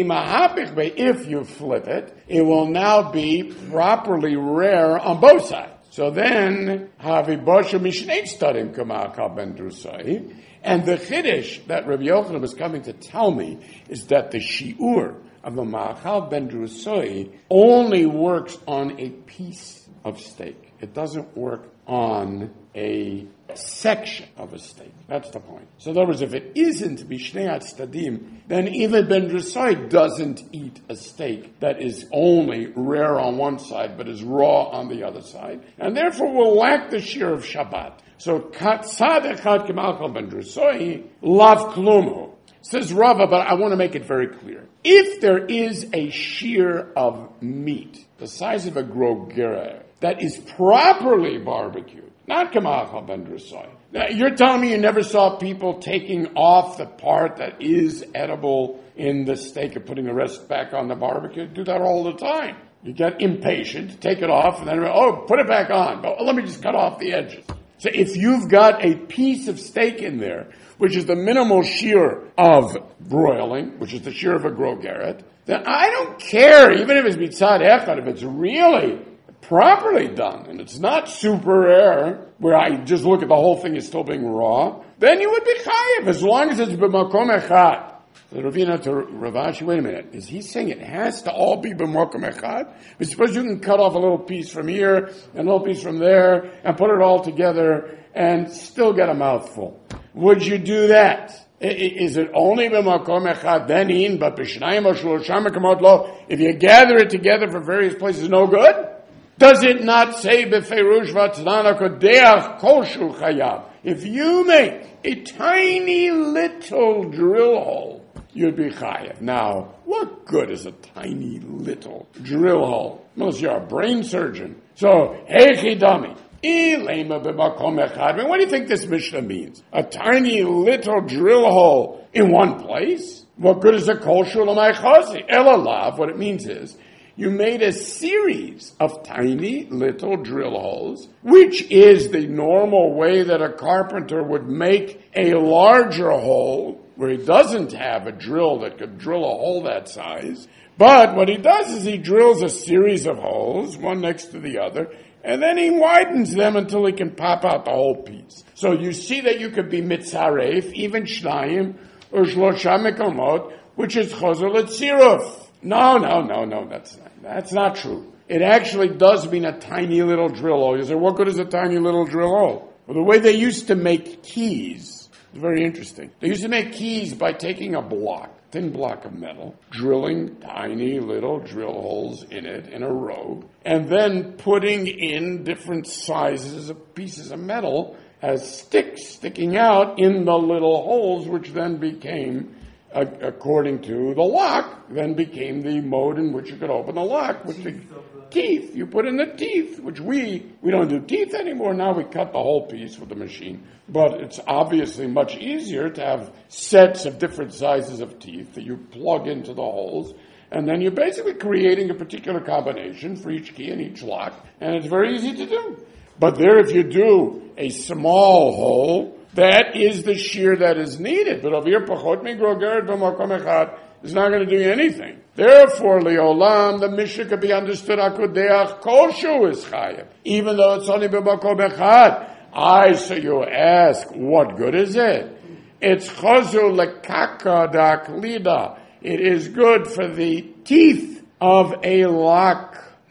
If you flip it, it will now be properly rare on both sides. So then, havi boshu mishnei tzadim k'machal ben drusoi, and the chiddush that Rabbi Yochanan was coming to tell me is that the shiur of the ma'achal ben drusoi only works on a piece of steak. It doesn't work on a section of a steak. That's the point. So in other words, if it isn't mishnei tzaddim, then even ben drusoi doesn't eat a steak that is only rare on one side but is raw on the other side, and therefore will lack the shiur of Shabbat. So katzad echad k'machal ben drusoi lav klumu. Says Rava, but I want to make it very clear. If there is a shear of meat, the size of a grogera, that is properly barbecued, not k'machal ben drusoi. Now, you're telling me you never saw people taking off the part that is edible in the steak and putting the rest back on the barbecue? Do that all the time. You get impatient, take it off, and then, oh, put it back on. But let me just cut off the edges. So if you've got a piece of steak in there, which is the minimal shear of broiling, which is the shear of a grogeret, then I don't care, even if it's mitzad echad, if it's really properly done, and it's not super rare, where I just look at the whole thing as still being raw, then you would be chayiv, as long as it's b'makom echad. So Ravina to Rav Ashi, wait a minute, is he saying it has to all be b'makom echad? But suppose you can cut off a little piece from here, and a little piece from there, and put it all together, and still get a mouthful. Would you do that? Is it only b'makom echad then in, but b'shnayim or shlosham mekomot lo? If you gather it together from various places, no good? Does it not say b'feirush v'tzlana kodeach kol shul chayav? If you make a tiny little drill hole, you'd be chayav. Now, what good is a tiny little drill hole? Unless you're a brain surgeon. So, heichi dami. I mean, what do you think this Mishnah means? A tiny little drill hole in one place? What good is a kol shulamai chazi? Elalav, what it means is, you made a series of tiny little drill holes, which is the normal way that a carpenter would make a larger hole, where he doesn't have a drill that could drill a hole that size. But what he does is he drills a series of holes, one next to the other, and then he widens them until he can pop out the whole piece. So you see that you could be mitzaref, even shnayim, or shlosha mekomot, which is chozor letziruf. No, no, no, no, that's not, that's not true. It actually does mean a tiny little drill hole. You say, what good is a tiny little drill hole? Well, the way they used to make keys is very interesting. They used to make keys by taking a block, thin block of metal, drilling tiny little drill holes in it in a row, and then putting in different sizes of pieces of metal as sticks sticking out in the little holes, which then became, uh, according to the lock, then became the mode in which you could open the lock with the teeth. You put in the teeth, which we, we don't do teeth anymore. Now we cut the whole piece with the machine. But it's obviously much easier to have sets of different sizes of teeth that you plug into the holes, and then you're basically creating a particular combination for each key and each lock, and it's very easy to do. But there, if you do a small hole, that is the shear that is needed. But over here, pachot migrogeret b'makom echad is not going to do anything. Therefore, leolam, the Mishnah could be understood, akudeach koshu is chayav, even though it's only b'makom echad. I, so you ask, what good is it? It's chozu lekaka daklida. It is good for the teeth of a lock. Hmm.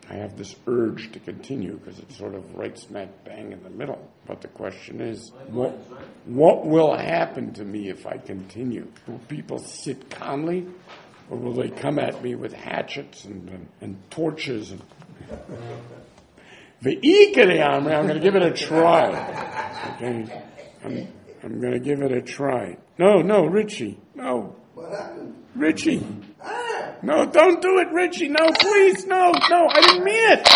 I have this urge to continue because it's sort of right smack bang in the middle. But the question is, what, what will happen to me if I continue? Will people sit calmly, or will they come at me with hatchets and, and, and torches? And the I'm going to give it a try. Okay, I'm, I'm going to give it a try. No, no, Richie, no. What happened? Richie. No, don't do it, Richie. No, please. No, no, I didn't mean it.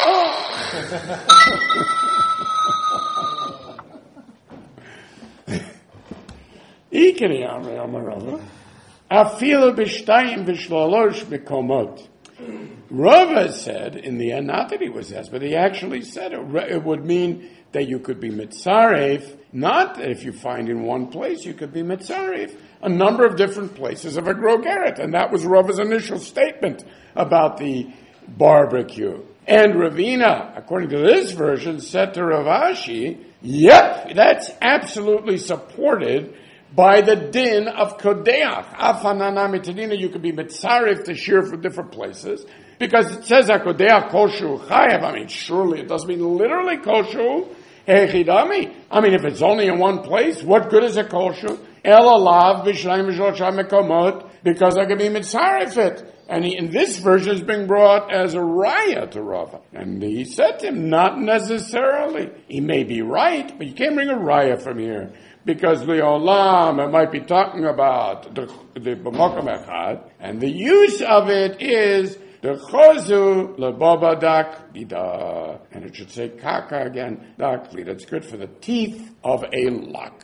Ikeri Amri Amarava. Afilu b'shtayim v'shlolosh mekomot. Rava said, in the end, not that he was asked, but he actually said it, it would mean that you could be mitzaref, not that if you find in one place, you could be mitzaref a number of different places of a grogeret. And that was Rava's initial statement about the barbecue. And Ravina, according to this version, said to Ravashi, yep, that's absolutely supported by the din of Kodeach. Afanana mitadina, you could be mitzaref to shear from different places. Because it says HaKodeach koshu chayev. I mean, surely it doesn't mean literally koshu. Hechidami. I mean, if it's only in one place, what good is a koshu? Elalav b'shnayim v'shloshah mekomot, because I can be mitzaref it. And he, in this version is being brought as a raya to Rava. And he said to him, not necessarily. He may be right, but you can't bring a raya from here. Because the olam, it might be talking about the b'mokom echad, and the use of it is the chozu leboba dak lida, and it should say kaka again, dak lida. It's good for the teeth of a lock.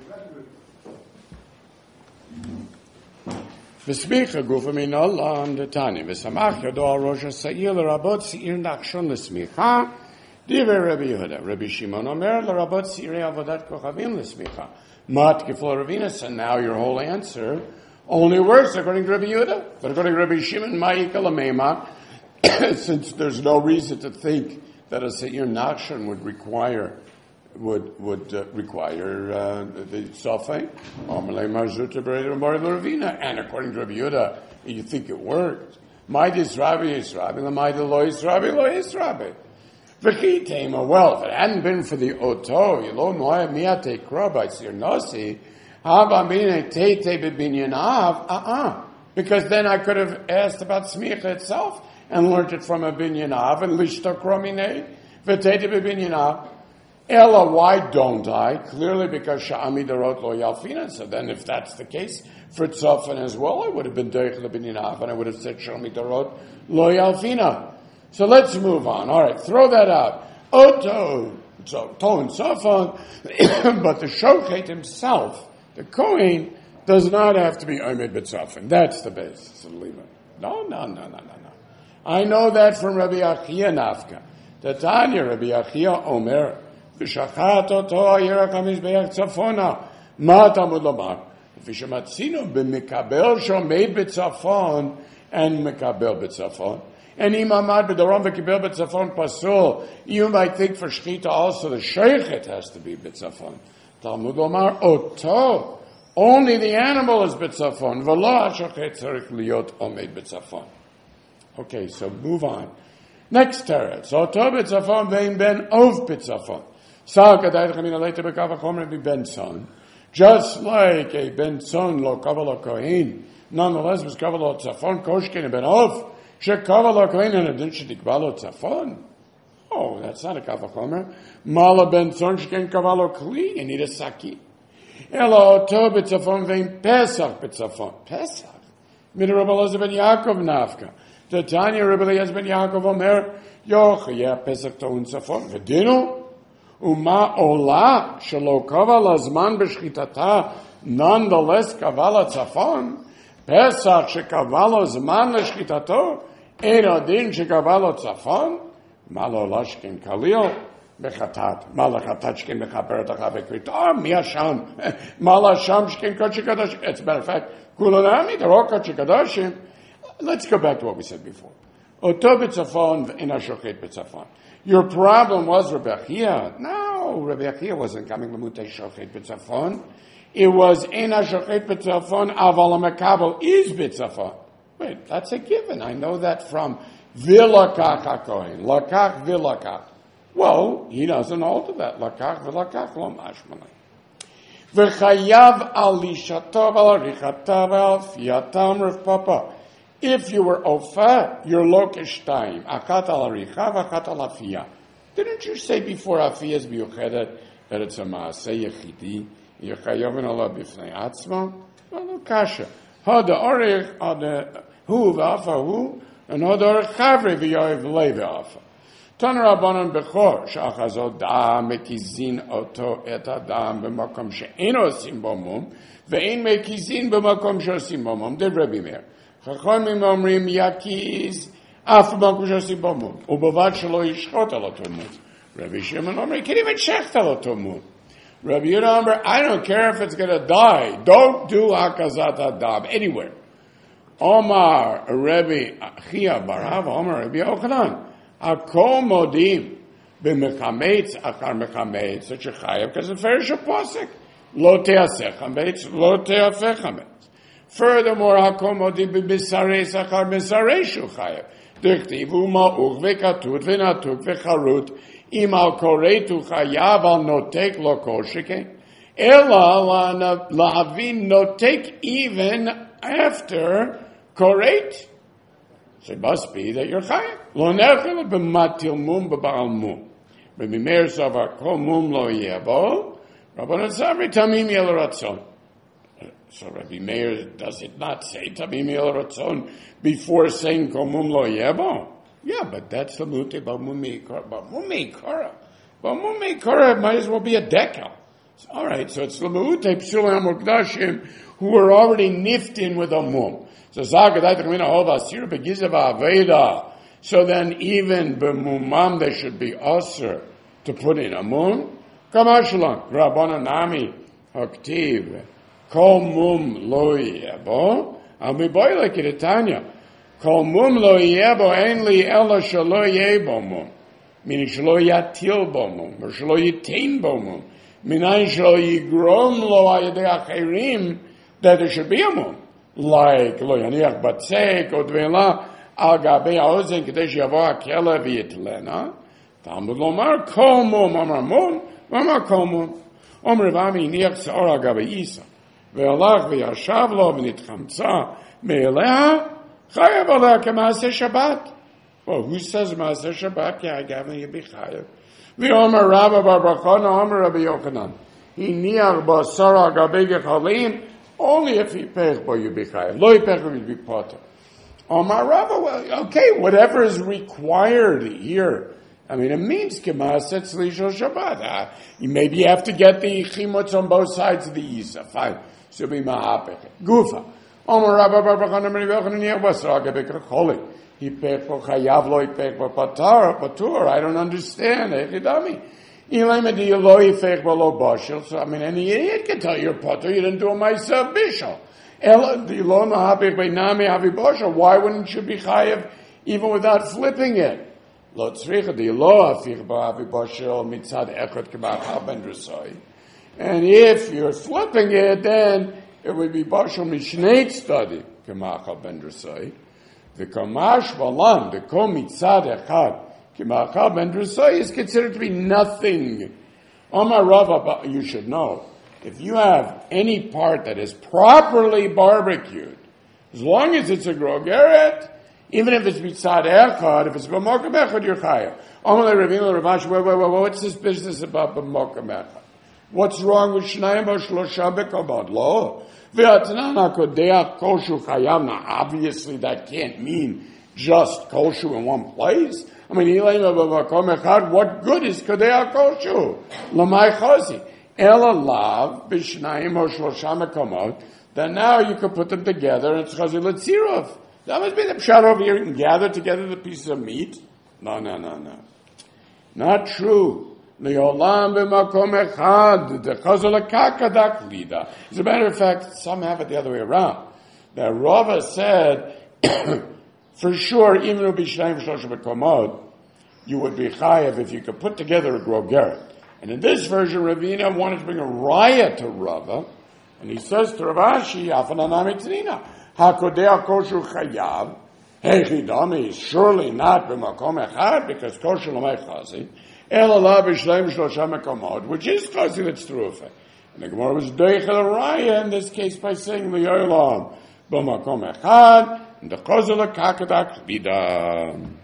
V'smicha gufa min olam detani v'samach yado al rosh ha'sa'ir l'rabot se'ir nachshon l'smicha. Divrei Rabbi Yehuda, Rabbi Shimon Omer, l'rabot se'irei avodat kochavim l'smicha. Mat kiflo Ravinas, and now your whole answer only works according to Rabbi Yehuda. But according to Rabbi Shimon, ma'ika l'meima, since there's no reason to think that a se'ir nachshon would require would would uh, require uh, the sofei. And according to Rabbi Yehuda, you think it works. Ma'idis Rabbi is Rabbi, l'ma'idis lo is Rabbi, lo is Rabbi. V'chitema, well, if it hadn't been for the oto, yilo noya miate krobay sir nosi, hava mine tete bebinyanav, uh-uh. Because then I could have asked about smicha itself and learned it from a binyanav and lishta kromine, v'tete bebinyanav. Ella, why don't I? Clearly because Sha'ami Darot Lo Yalfina. So then if that's the case, for Tzofan as well, I would have been Deich Lebininav, and I would have said Sha'ami Darot Lo Yalfina. So let's move on. All right, throw that out. Oto, so To and Tzofan, but the Shochet himself, the Kohen, does not have to be Omed B'Tzofan. That's the basis of Leva. No, no, no, no, no, no. I know that from Rabbi Achia Nafka. The Tanya, Rabbi Achia Omer, ושחט אותו הירק המזבח צפונה. מה תלמוד לומר? כפי שמצינו במקבל שעומד בצפון, אין מקבל בצפון. And אם עמד בדרום וקיבל בצפון פסול, you might think for shchita also the sheichet has to be בצפון. תלמוד לומר, אותו, only the animal is בצפון, ולא השוחט צריך להיות עומד בצפון. Okay, so move on. Next teretz, אותו בצפון ואין בן אוב בצפון. Just like a ben son lo kavala kohen, nonetheless was kavala tzafon koshkin ben of she kavala kohen and adin shedikvalo tzafon. Oh, that's not a kavachomer. Mala ben son shken kavalo kli and need a saki. Elo to b'tzafon vein pesach b'tzafon. Pesach. Min Rabbi Elazar ben Yaakov nafka. The Tanya Rabbi Elazar ben Yaakov omer yoch yeah pesach to un tzafon v'dinu. Uma ola shelo kavala zman b'shchitata, nonetheless kavala tzafon. Pesach shekavala zman l'shchitato, ein adin shekavalo tzafon. Malo lashkin kalil bechatat, malo chatat shkin bechaperet achavekrit. Ah, mi hasham, malo hasham shkin kochikadosh. As a matter of fact, kulonami they're all kochikadoshim. Let's go back to what we said before. Oto b'tzafon v'ina shochet b'tzafon. Your problem was Rabbi Achia. No, Rabbi Achia wasn't coming to Mutei Shochet B'Tzafon. It was Ena Shochet B'Tzafon, Aval HaMekabel is B'Tzafon. Wait, that's a given. I know that from V'lakach hakohen. Lakach v'lakach. Well, he doesn't alter that. Lakach v'lakach lo mashmalei. V'chayav al lishatov al arichatav al fiatam Rav Papa. If you were ofa, you're lokesh time. Achat al arichav, achat al afiyah. Didn't you say before afiyah is biyuchedet that it's a maaseh yechidi? You're chayavin Allah b'fnei atzma? Well, no kasha. Ha de orich, ha de hu v'afa hu, and ha de orich chavre v'yoyev lei v'afa. Tan Rabbanan Bechor, she'achazot da'am mekizin oto et adam b'makom she'en osim bo mum, ve'en mekizin b'makom she'osim bo mum. Did Rabbi Meir. Chachamim omrim yakiz af b'makom she'osim bo mum. U'bavad shelo yishchot al oto mum. Rabbi Shimon omrim, you can't even shecht al oto mum. Rabbi Yehuda omrim, I don't care if it's going to die. Don't do hakazat adam anywhere. Omar Rabbi Chia Barav, Omar Rabbi Yochanan. Akol modim b'mechametz akar mechametz such a chayav because the ferish a posik lo teasech chametz lo teafech chametz. Furthermore, akol modim b'misareis akar misareishu chayav. Dichtiv u'ma'uch v'katut v'natuk v'charut im al koretu chayav al notek lo kol sheken ela la'avin notek even after koret. So it must be that you're chayav. Lo nechel b'matil mum b'ba'al mum. B'mimer savar kol mum lo yebo. Rabbanan Savri tamim yel ratzon. So Rabbi Meir, does it not say tamim yel ratzon before saying kol mum lo yebo? Yeah, but that's the mute b'mumi kara. B'mumi kara. B'mumi kara might as well be a decal. All right, so it's the mute p'sulei hamukdashim who are already niftin with a mum. So So then even b'mumam they should be usher to put in a mum. Kamashalan, Rabbana Nami, Haktiv, Kol mum lo yebo. I'll be boy like it Tanya. Kol mum lo yebo ainli ella shalo yebo mum. Meaning shalo yatil bo mum, or shalo yitain bo mum. Minayin shalo yigrom lo ayadei achirim, that there should be a mum. Like lo yaniach batzek odvela al gabe haozen kadesh yavo hakela v'yitlena. Talmud lomar kol mum amar mum amar kol mum. Omer v'ami niach seor al gabe isa ve'alach v'yashav lo v'nitchamtza me'eleha chayav aleh k'maaseh Shabbat. Well, who says maaseh Shabbat? Yeah, I gather you be chayav. V'omer Rabba bar Bachana Omer Rabbi Yochanan he niach basar al gabe gechalim. Only if he pech bo you be chayav. Lo yipech will be potter. Omar Rava, well, okay, whatever is required here. I mean, it means k'maaset tzlishol Shabbat. Uh, you maybe have to get the chimutz on both sides of the Yisa. Fine. So be ma'apech. Gufa. Omar Rava bar Bachana Rabbi Yochanan yeh basar gabe kecholi. He pech bo chayav lo yipech bo patar patur. I don't understand. Echidami. So, I mean, any idiot can tell you're potter, you didn't do it myself, bishul. Why wouldn't you be chayav even without flipping it? And if you're flipping it, then it would be bashal mishneit study. The kamash balan, the kom mitzad echad. Kimachal ben Drusai is considered to be nothing. Omar Rava, you should know, if you have any part that is properly barbecued, as long as it's a grogeret, even if it's mitzad echad, if it's b'mokem echad, you're chayav. Omar Ravina Ravash, wait, wait, wait, what's this business about b'mokem echad? What's wrong with shnayim b'shlosha b'kabad? Lo. V'atnan hakodeach koshu chayav. Now, obviously that can't mean just koshu in one place. I mean, what good is Kadei HaKoshu? Lamai Chazi. Ela lav b'shnayim or shlosha mekomot. Then now you can put them together and it's Chazi L'tzirov. That must be the pshat over here. You can gather together the pieces of meat. No, no, no, no. Not true. Le'olam b'makom echad. The Chazi L'kakadak lida. As a matter of fact, some have it the other way around. The Rava said, for sure, even if b'shnayim v'shlosha mekomot, you would be chayav if you could put together a grogeret. And in this version, Ravina wanted to bring a raya to Rava, and he says to Ravashi, Afananami Tzrina, Hakodei HaKoshu chayav, Hechidami is surely not b'makom echad because kosher l'may chazi. El alav b'shleim shlosha mekomot, which is chazi that's true effect. And the Gemara was deichel raya in this case by saying li'olam b'makom echad and the kozel kakedak vida.